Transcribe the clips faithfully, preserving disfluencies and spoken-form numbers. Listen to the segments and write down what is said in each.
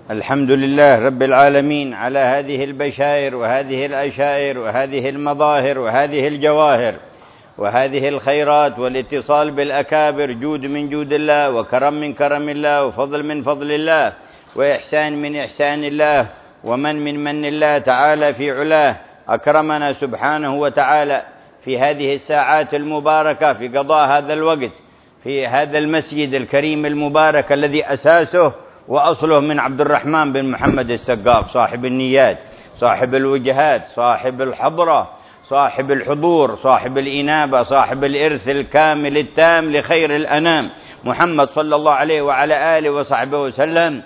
الحمد لله رب العالمين على هذه البشائر وهذه الأشائر وهذه المظاهر وهذه الجواهر وهذه الخيرات والاتصال بالأكابر، جود من جود الله وكرم من كرم الله وفضل من فضل الله وإحسان من إحسان الله ومن من من الله تعالى في علاه. أكرمنا سبحانه وتعالى في هذه الساعات المباركة في قضاء هذا الوقت في هذا المسجد الكريم المبارك الذي أساسه وأصله من عبد الرحمن بن محمد السقاف، صاحب النيات، صاحب الوجهات، صاحب الحضرة، صاحب الحضور، صاحب الإنابة، صاحب الإرث الكامل التام لخير الأنام، محمد صلى الله عليه وعلى آله وصحبه وسلم،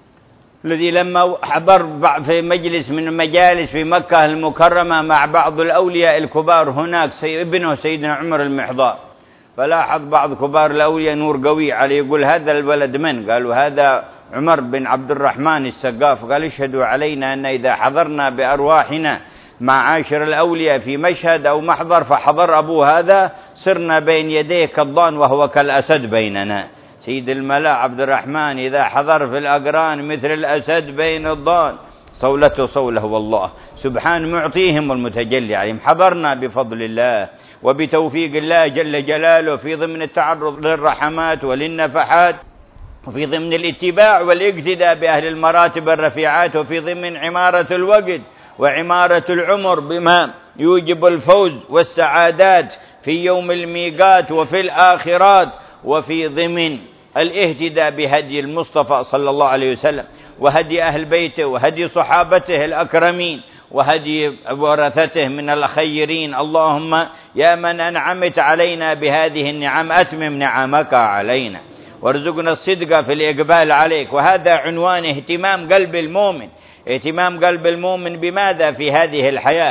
الذي لما حضر في مجلس من المجالس في مكة المكرمة مع بعض الأولياء الكبار هناك، ابنه سيدنا عمر المحضار، فلاحظ بعض كبار الأولياء نور قوي عليه، يقول هذا الولد من؟ قالوا هذا عمر بن عبد الرحمن السقاف. قال اشهدوا علينا أن إذا حضرنا بأرواحنا مع عاشر الأولياء في مشهد أو محضر فحضر أبو هذا صرنا بين يديه كالضان وهو كالأسد بيننا. سيد الملا عبد الرحمن إذا حضر في الأقران مثل الأسد بين الضان، صولته صوله والله سبحان معطيهم والمتجلي عليهم. حضرنا بفضل الله وبتوفيق الله جل جلاله في ضمن التعرض للرحمات وللنفحات، وفي ضمن الاتباع والاقتداء بأهل المراتب الرفيعات، وفي ضمن عمارة الوقت وعمارة العمر بما يوجب الفوز والسعادات في يوم الميقات وفي الآخرات، وفي ضمن الاهتداء بهدي المصطفى صلى الله عليه وسلم وهدي أهل بيته وهدي صحابته الأكرمين وهدي ورثته من الخيرين. اللهم يا من أنعمت علينا بهذه النعم أتمم نعمك علينا وارزقنا الصدق في الإقبال عليك. وهذا عنوان اهتمام قلب المؤمن. اهتمام قلب المؤمن بماذا في هذه الحياة؟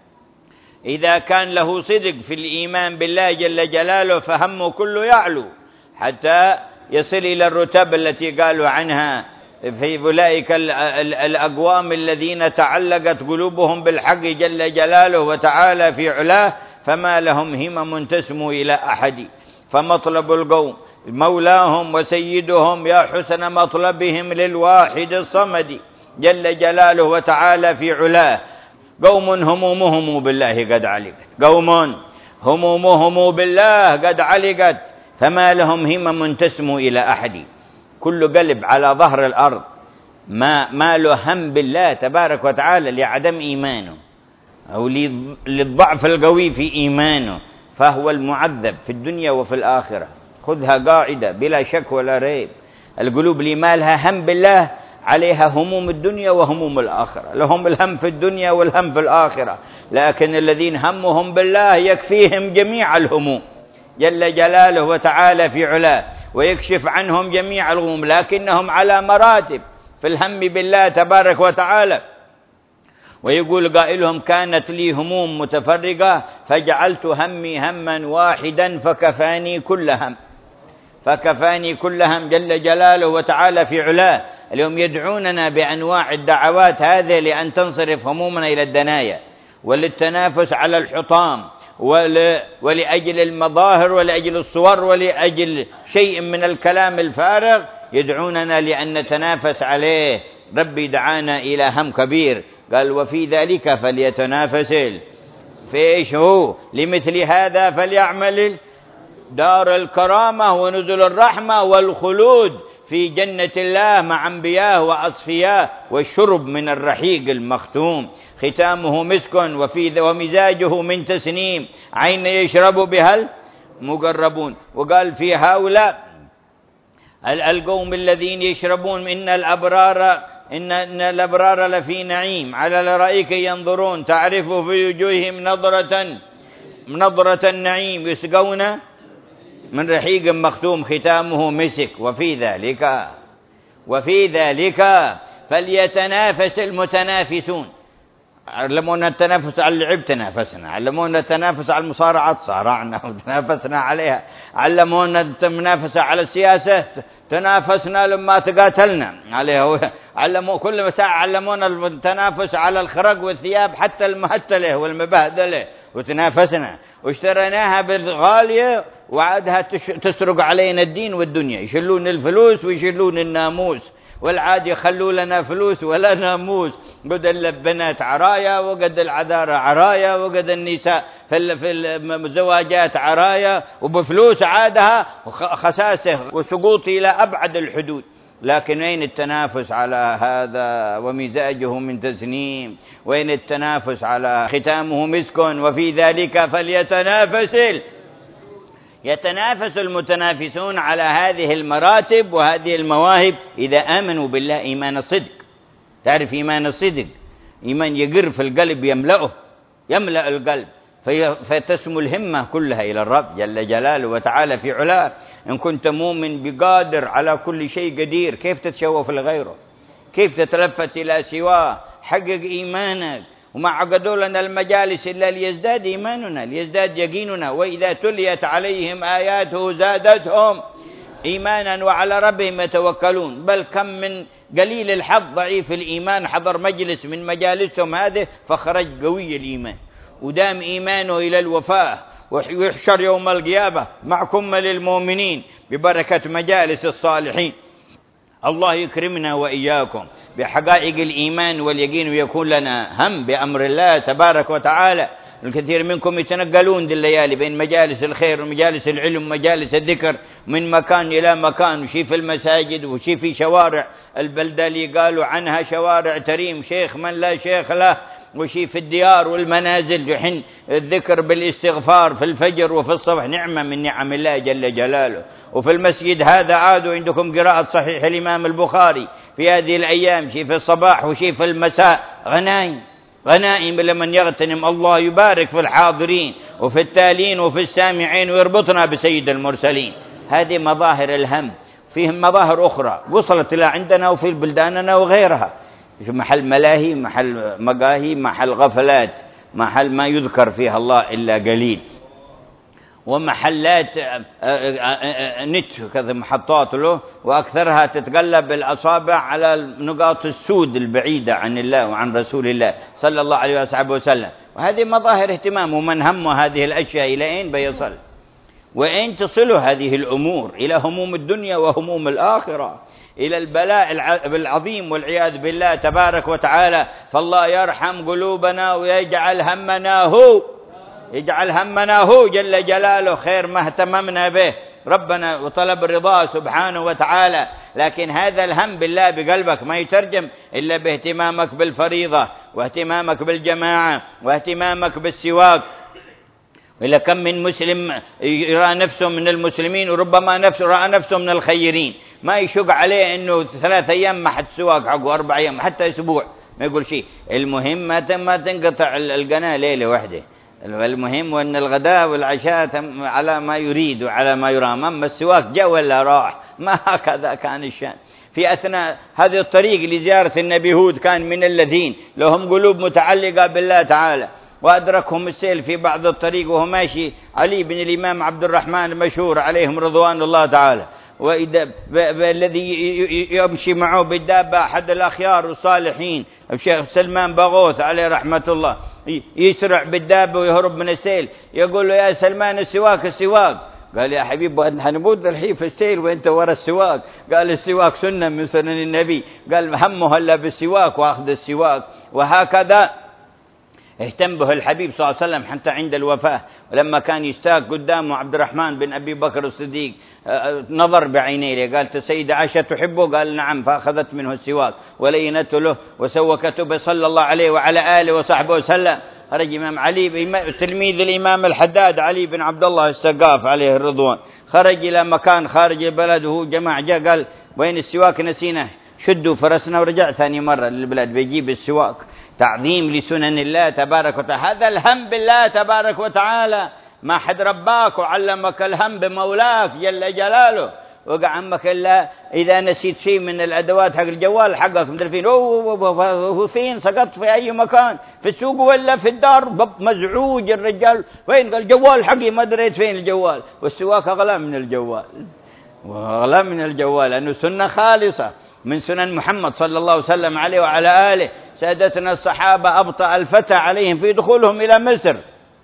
إذا كان له صدق في الإيمان بالله جل جلاله فهمه كله يعلو حتى يصل إلى الرتب التي قالوا عنها في أولئك الأقوام الذين تعلقت قلوبهم بالحق جل جلاله وتعالى في علاه، فما لهم همم تسمو إلى أحد، فمطلب القوم مولاهم وسيدهم يا حسن مطلبهم للواحد الصمد جل جلاله وتعالى في علاه. قوم همومهم بالله قد علقت، قوم همومهم بالله قد علقت، فما لهم همم تسمو إلى أحد. كل قلب على ظهر الأرض ما, ما له هم بالله تبارك وتعالى لعدم إيمانه أو للضعف القوي في إيمانه فهو المعذب في الدنيا وفي الآخرة. خذها قاعدة بلا شك ولا ريب، القلوب اللي ما لها هم بالله عليها هموم الدنيا وهموم الآخرة، لهم الهم في الدنيا والهم في الآخرة، لكن الذين همهم بالله يكفيهم جميع الهموم جل جلاله وتعالى في علاه ويكشف عنهم جميع الغموم، لكنهم على مراتب في الهم بالله تبارك وتعالى. ويقول قائلهم كانت لي هموم متفرقة فجعلت همي هما واحدا فكفاني كل هم، فكفاني كل هم جل جلاله وتعالى في علاه. اليوم يدعوننا بأنواع الدعوات هذه لأن تنصرف همومنا إلى الدنايا وللتنافس على الحطام ولأجل المظاهر ولأجل الصور ولأجل شيء من الكلام الفارغ، يدعوننا لأن نتنافس عليه. ربي دعانا إلى هم كبير، قال وفي ذلك فليتنافس في إيش هو لمثل هذا فليعمل دار الكرامة ونزل الرحمة والخلود في جنة الله مع أنبياء وأصفياء والشرب من الرحيق المختوم ختامه مسك وفي ومزاجه من تسنيم عين يشرب بها المقربون. وقال في هؤلاء القوم الذين يشربون إن الأبرار إن, إن الأبرار لفي نعيم على الأرائك ينظرون تعرف في وجوههم نظرة نظرة النعيم يسقون من رحيق مختوم ختامه مسك. وفي ذلك وفي ذلك فليتنافس المتنافسون. علمونا التنافس على اللعب تنافسنا، علمونا التنافس على المصارعة صارعنا وتنافسنا عليها، علمونا التنافس على السياسة تنافسنا لما تقاتلنا عليها، علموا كل مساء علمونا التنافس على الخرق والثياب حتى المهتلة والمبهدلة وتنافسنا واشتريناها بالغالية وعادها تسرق علينا الدين والدنيا، يشلون الفلوس ويشلون الناموس والعادي خلوا لنا فلوس ولا ناموس، قد البنات عرايا وقد العذارى عرايا وقد النساء في الزواجات عرايا وبفلوس عادها خساسة وسقوط إلى أبعد الحدود. لكن وين التنافس على هذا ومزاجه من تسنيم؟ وين التنافس على ختامه مسك وفي ذلك فليتنافس يتنافس المتنافسون على هذه المراتب وهذه المواهب إذا آمنوا بالله إيمان الصدق. تعرف إيمان الصدق؟ إيمان يقر في القلب، يملأه يملأ القلب فتسمو الهمة كلها إلى الرب جل جلاله وتعالى في علاه. إن كنت مؤمن بقادر على كل شيء قدير، كيف تتشوف لغيره؟ كيف تتلفت إلى سواه؟ حقق إيمانك. وما عقدوا لنا المجالس إلا ليزداد إيماننا، ليزداد يقيننا. وإذا تليت عليهم آياته زادتهم إيمانا وعلى ربهم يتوكلون. بل كم من قليل الحظ ضعيف الإيمان حضر مجلس من مجالسهم هذه فخرج قوي الإيمان ودام إيمانه إلى الوفاة، ويحشر يوم القيامة مع كمل المؤمنين ببركة مجالس الصالحين. الله يكرمنا وإياكم بحقائق الإيمان واليقين، ويكون لنا هم بأمر الله تبارك وتعالى. الكثير منكم يتنقلون دي الليالي بين مجالس الخير ومجالس العلم ومجالس الذكر من مكان إلى مكان، وشي في المساجد وشي في شوارع البلدة اللي قالوا عنها شوارع تريم شيخ من لا شيخ له، وشي في الديار والمنازل يحن الذكر بالاستغفار في الفجر وفي الصبح، نعمة من نعم الله جل جلاله. وفي المسجد هذا عادوا عندكم قراءة صحيح الإمام البخاري في هذه الأيام، شي في الصباح وشي في المساء، غنائم غنائم لمن يغتنم. الله يبارك في الحاضرين وفي التالين وفي السامعين ويربطنا بسيد المرسلين. هذه مظاهر الهم. فيهم مظاهر أخرى وصلت إلى عندنا وفي بلداننا وغيرها، محل ملاهي، محل مقاهي، محل غفلات، محل ما يذكر فيها الله إلا قليل، ومحلات نت كذا محطات له، وأكثرها تتقلب الأصابع على نقاط السود البعيدة عن الله وعن رسول الله صلى الله عليه وسلم. وهذه مظاهر اهتمام. ومن هم هذه الأشياء إلى أين بيصل؟ وأين تصل هذه الأمور؟ إلى هموم الدنيا وهموم الآخرة، إلى البلاء العظيم والعياذ بالله تبارك وتعالى. فالله يرحم قلوبنا ويجعل همنا هو يجعل همنا هو جل جلاله خير ما اهتممنا به ربنا وطلب الرضا سبحانه وتعالى. لكن هذا الهم بالله بقلبك ما يترجم إلا باهتمامك بالفريضة واهتمامك بالجماعة واهتمامك بالسواك. وإلا كم من مسلم يرى نفسه من المسلمين وربما نفسه رأى نفسه من الخيرين، ما يشق عليه إنه ثلاث أيام ما حد سواك حقه، أربع أيام حتى أسبوع ما يقول شيء. المهم ما تنقطع القناة ليلة واحدة. المهم وأن الغداء والعشاء على ما يريد وعلى ما يرام. أما السواك جاء ولا راح، ما هكذا كان الشأن. في أثناء هذه الطريق لزيارة النبي هود كان من الذين لهم قلوب متعلقة بالله تعالى، وأدركهم السيل في بعض الطريق وهو ماشي علي بن الإمام عبد الرحمن المشهور عليهم رضوان الله تعالى، وإذا الذي يمشي معه بالدابة أحد الأخيار الصالحين الشيخ سلمان باغوث عليه رحمة الله، يسرع بالدابة ويهرب من السيل، يقول له يا سلمان السواك السواك. قال يا حبيب هنموت الحين في السيل وانت ورا السواك. قال السواك سنة من سنن النبي. قال همه هلا بالسواك واخذ السواك. وهكذا اهتم به الحبيب صلى الله عليه وسلم حتى عند الوفاة، ولما كان يستاق قدامه عبد الرحمن بن أبي بكر الصديق نظر بعينيه، قالت السيدة عائشة تحبه؟ قال نعم، فأخذت منه السواك ولينته له وسوكته به صلى الله عليه وعلى آله وصحبه وسلم. خرج إمام علي تلميذ الإمام الحداد علي بن عبد الله السقاف عليه الرضوان، خرج إلى مكان خارج البلد وهو جماعة جاء قال وين السواك؟ نسيناه. شدوا فرسنا ورجع ثاني مرة للبلاد بيجيب السواك. تعظيم لسنن الله تبارك وتعالى. هذا الهم بالله تبارك وتعالى. ما حد رباك وعلمك الهم بمولاك جل جلاله. وقع عمك إلا إذا نسيت شيء من الأدوات حق الجوال حقك مدري فين، هو فين؟ سقط في أي مكان، في السوق ولا في الدار؟ مزعوج الرجال، وين؟ قال الجوال حقي ما دريت فين الجوال. والسواك أغلى من الجوال، وأغلى من الجوال لأنه سنة خالصة من سنن محمد صلى الله عليه وسلم عليه وعلى آله. سادتنا الصحابة أبطأ الفتى عليهم في دخولهم إلى مصر،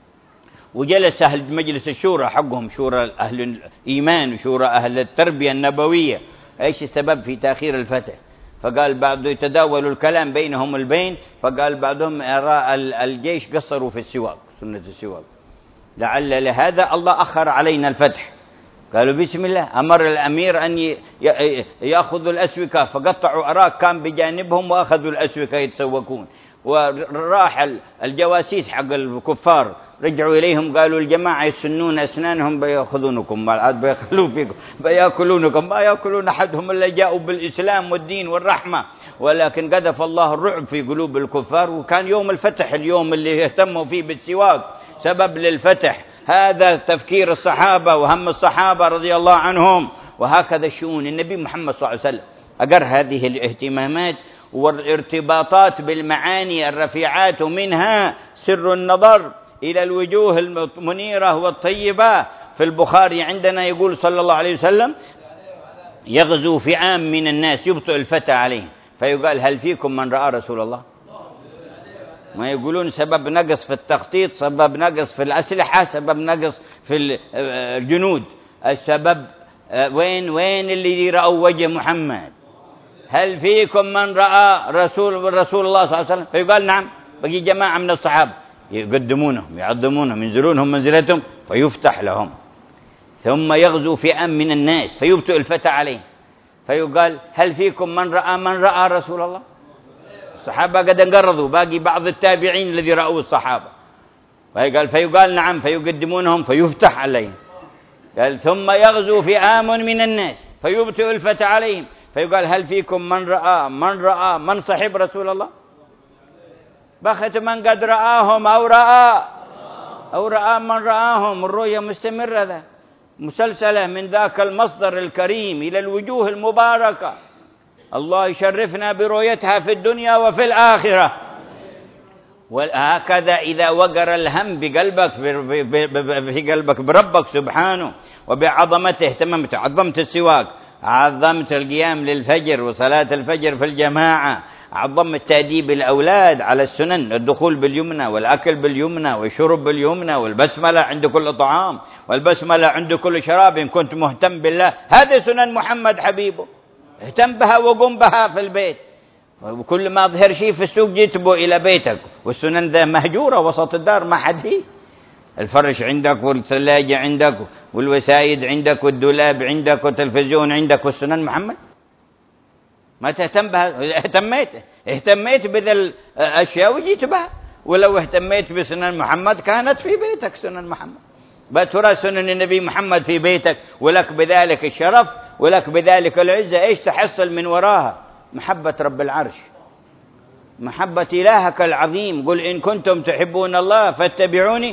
وجلس أهل مجلس الشورى حقهم، شورى أهل الإيمان وشورى أهل التربية النبوية. إيش السبب في تأخير الفتى؟ فقال بعض يتداولوا الكلام بينهم البين، فقال بعضهم أرى الجيش قصروا في السواق، سنة السواق، لعل لهذا الله أخر علينا الفتح. قالوا بسم الله. أمر الأمير أن يأخذوا الأسوكة، فقطعوا أراك كان بجانبهم وأخذوا الأسوكة يتسوقون. وراح الجواسيس حق الكفار رجعوا إليهم قالوا الجماعة يسنون أسنانهم بيأخذونكم، ما بيخلوا فيكم، بيأكلونكم، ما يأكلون أحدهم إلا جاءوا بالإسلام والدين والرحمة. ولكن قذف الله الرعب في قلوب الكفار. وكان يوم الفتح اليوم اللي يهتموا فيه بالسواق سبب للفتح. هذا تفكير الصحابة وهم الصحابة رضي الله عنهم. وهكذا الشؤون. النبي محمد صلى الله عليه وسلم أقر هذه الاهتمامات والارتباطات بالمعاني الرفيعات، ومنها سر النظر إلى الوجوه المنيرة والطيبة. في البخاري عندنا يقول صلى الله عليه وسلم يغزو فئام من الناس يبطئ الفتى عليه، فيقال هل فيكم من رأى رسول الله؟ ما يقولون سبب نقص في التخطيط، سبب نقص في الأسلحة، سبب نقص في الجنود. السبب وين وين اللي رأوا وجه محمد؟ هل فيكم من رأى رسول رسول الله صلى الله عليه وسلم؟ فيقال نعم. بقي جماعة من الصحابة يقدمونهم يعظمونهم ينزلونهم منزلتهم فيفتح لهم. ثم يغزو فئام من الناس فيبطئ الفتى عليه، فيقال هل فيكم من رأى من رأى رسول الله؟ الصحابة قد انقرضوا، باقي بعض التابعين الذي رأوا الصحابة. فيقال فيقال نعم، فيقدمونهم فيفتح عليهم. قال ثم يغزو فئام من الناس فيبطئ الفتى عليهم، فيقال هل فيكم من رأى من رأى من صحب رسول الله؟ بخت من قد رآهم أو رأى أو رأى من رآهم. الرؤية مستمرة ذا مسلسلة من ذاك المصدر الكريم إلى الوجوه المباركة. الله يشرفنا برؤيتها في الدنيا وفي الآخرة. وهكذا إذا وقر الهم بقلبك في قلبك بربك سبحانه وبعظمته، اهتممت، عظمت السواك، عظمت القيام للفجر وصلاة الفجر في الجماعة، عظمت تأديب الأولاد على السنن، الدخول باليمنى والأكل باليمنى والشرب باليمنى والبسملة عند كل طعام والبسملة عند كل شراب. إن كنت مهتم بالله هذه سنن محمد حبيبه، اهتم بها وقم بها في البيت. وكل ما ظهر شيء في السوق جتبه إلى بيتك، والسنن ذا مهجورة وسط الدار ما حد فيه. الفرش عندك والثلاجة عندك والوسائد عندك والدولاب عندك والتلفزيون عندك، والسنن محمد ما تهتم بها. اهتميت اهتميت بذا الأشياء وجيت بها. ولو اهتميت بسنن محمد كانت في بيتك سنن محمد. بترى سنن النبي محمد في بيتك ولك بذلك الشرف ولك بذلك العزة. ايش تحصل من وراها؟ محبة رب العرش، محبة إلهك العظيم. قل إن كنتم تحبون الله فاتبعوني.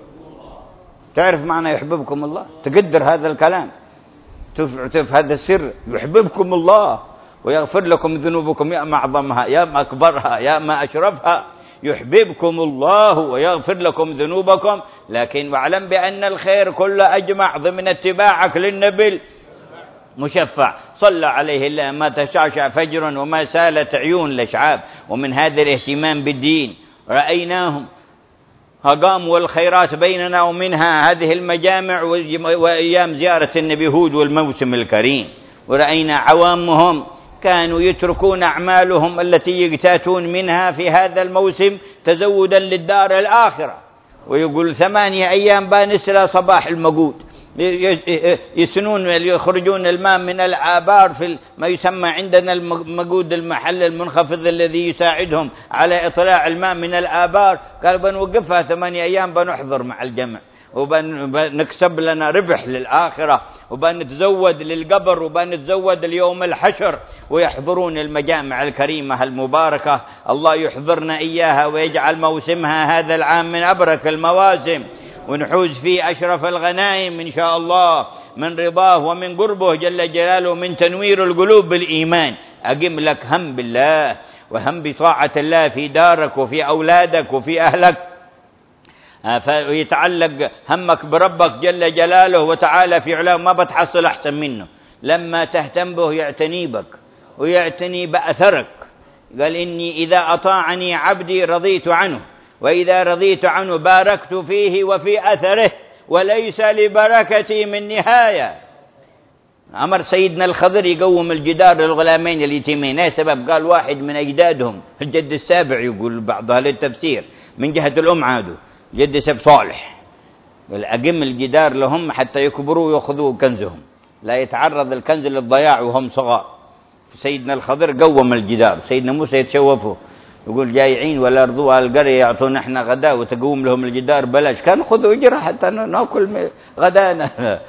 تعرف معنى يحببكم الله؟ تقدر هذا الكلام، تعرف هذا السر. يحببكم الله ويغفر لكم ذنوبكم، يا ما أعظمها يا ما أكبرها يا ما أشرفها. يحببكم الله ويغفر لكم ذنوبكم. لكن واعلم بأن الخير كله أجمع ضمن اتباعك للنبي مشفع صلى عليه الله ما تشعشع فجر وما سالت عيون الأشعاب. ومن هذا الاهتمام بالدين رأيناهم أقاموا الخيرات بيننا، ومنها هذه المجامع وأيام زيارة النبي هود والموسم الكريم. ورأينا عوامهم كانوا يتركون أعمالهم التي يقتاتون منها في هذا الموسم تزودا للدار الآخرة، ويقول ثمانية أيام بانسلا صباح المقود، يسنون يخرجون الماء من الآبار في ما يسمى عندنا المقود، المحل المنخفض الذي يساعدهم على إطلاع الماء من الآبار. قال بنوقفها ثمانية أيام بنحضر مع الجمع وبنكسب لنا ربح للآخرة وبنتزود للقبر وبنتزود اليوم الحشر. ويحضرون المجامع الكريمة المباركة. الله يحضرنا إياها ويجعل موسمها هذا العام من أبرك المواسم، ونحوز فيه أشرف الغنائم إن شاء الله من رضاه ومن قربه جل جلاله، من تنوير القلوب بالإيمان. أقم لك هم بالله وهم بطاعة الله في دارك وفي أولادك وفي أهلك، فيتعلق همك بربك جل جلاله وتعالى في علاه. ما بتحصل أحسن منه لما تهتم به، يعتني بك ويعتني بأثرك. قال إني إذا أطاعني عبدي رضيت عنه، وإذا رضيت عنه باركت فيه وفي أثره، وليس لبركتي من نهاية. أمر سيدنا الخضر يقوم الجدار للغلامين اليتيمين. ايه سبب؟ قال واحد من أجدادهم الجد السابع، يقول بعض أهل التفسير من جهة الأم عادوا جد سب صالح، قال أقم الجدار لهم حتى يكبروا ويأخذوا كنزهم، لا يتعرض الكنز للضياع وهم صغار. سيدنا الخضر قوم الجدار. سيدنا موسى يتشوفوا يقول جايعين ولا رضوا القرية يعطون احنا غداء وتقوم لهم الجدار بلاش، كان خذوا اجرة حتى ناكل غدانا.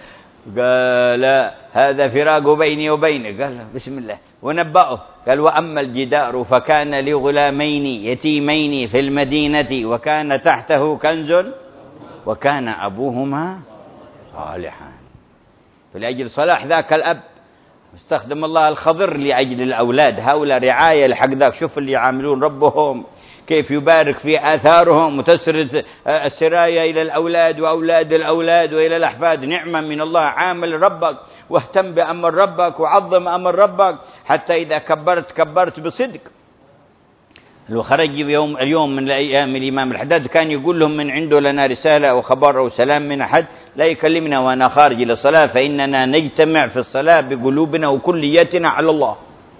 قال هذا فراق بيني وبينك. قال بسم الله ونبأه. قال وأما الجدار فكان لغلامين يتيمين في المدينة وكان تحته كنز وكان أبوهما صالحا. فلأجل صلاح ذاك الأب استخدم الله الخضر لأجل الأولاد، هؤلاء رعاية لحق ذاك. شوف اللي يعاملون ربهم كيف يبارك في آثارهم وتسرد السرايا إلى الأولاد وأولاد الأولاد وإلى الأحفاد. نعمة من الله. عامل ربك واهتم بأمر ربك وعظم أمر ربك حتى إذا كبرت كبرت بصدق. لو خرج يوم اليوم من أيام الإمام الحداد كان يقول لهم من عنده لنا رسالة أو خبر أو سلام من أحد لا يكلمنا وأنا خارج إلى الصلاة، فإننا نجتمع في الصلاة بقلوبنا وكليتنا على الله.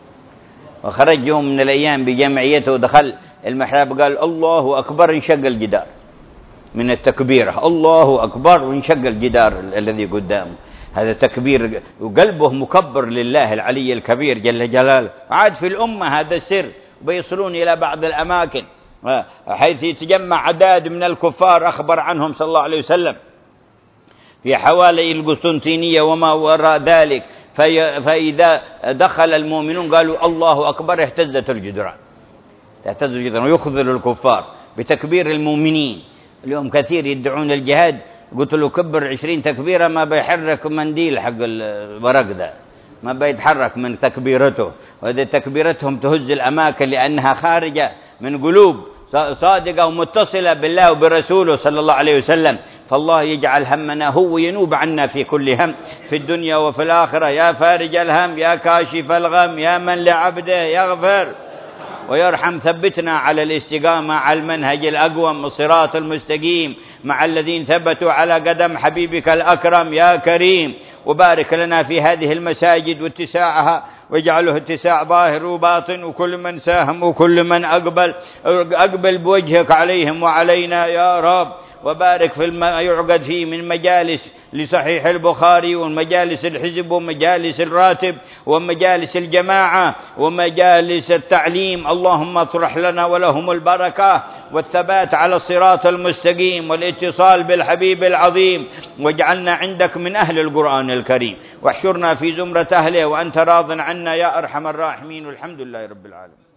وخرج يوم من الأيام بجمعيته ودخل المحراب قال الله أكبر، انشق الجدار من التكبيرة. الله أكبر وانشق الجدار الذي قدامه. هذا تكبير وقلبه مكبر لله العلي الكبير جل جلاله. عاد في الأمة هذا السر، ويصلون إلى بعض الأماكن حيث يتجمع عداد من الكفار أخبر عنهم صلى الله عليه وسلم في حوالي القسطنطينية وما وراء ذلك، في فإذا دخل المؤمنون قالوا الله أكبر اهتزت الجدران، تهتز الجدران ويخذل الكفار بتكبير المؤمنين. اليوم كثير يدعون الجهاد، قلت له كبر عشرين تكبيرة ما بيحرك منديل حق الورق ده، ما بيتحرك من تكبيرته. وهذه تكبيرتهم تهز الأماكن لأنها خارجة من قلوب صادقة ومتصلة بالله وبرسوله صلى الله عليه وسلم. فالله يجعل همنا هو ينوب عنا في كل هم في الدنيا وفي الآخرة. يا فارج الهم يا كاشف الغم يا من لعبده يغفر ويرحم. ثبتنا على الاستقامة على المنهج الأقوم الصراط المستقيم مع الذين ثبتوا على قدم حبيبك الأكرم يا كريم. وبارك لنا في هذه المساجد واتساعها، واجعله اتساع ظاهر وباطن، وكل من ساهم وكل من أقبل أقبل بوجهك عليهم وعلينا يا رب. وبارك في ما يعقد فيه من مجالس لصحيح البخاري ومجالس الحزب ومجالس الراتب ومجالس الجماعة ومجالس التعليم. اللهم اطرح لنا ولهم البركة والثبات على الصراط المستقيم والاتصال بالحبيب العظيم، واجعلنا عندك من أهل القرآن الكريم، واحشرنا في زمرة أهله وأنت راض عنا يا أرحم الراحمين. والحمد لله رب العالمين.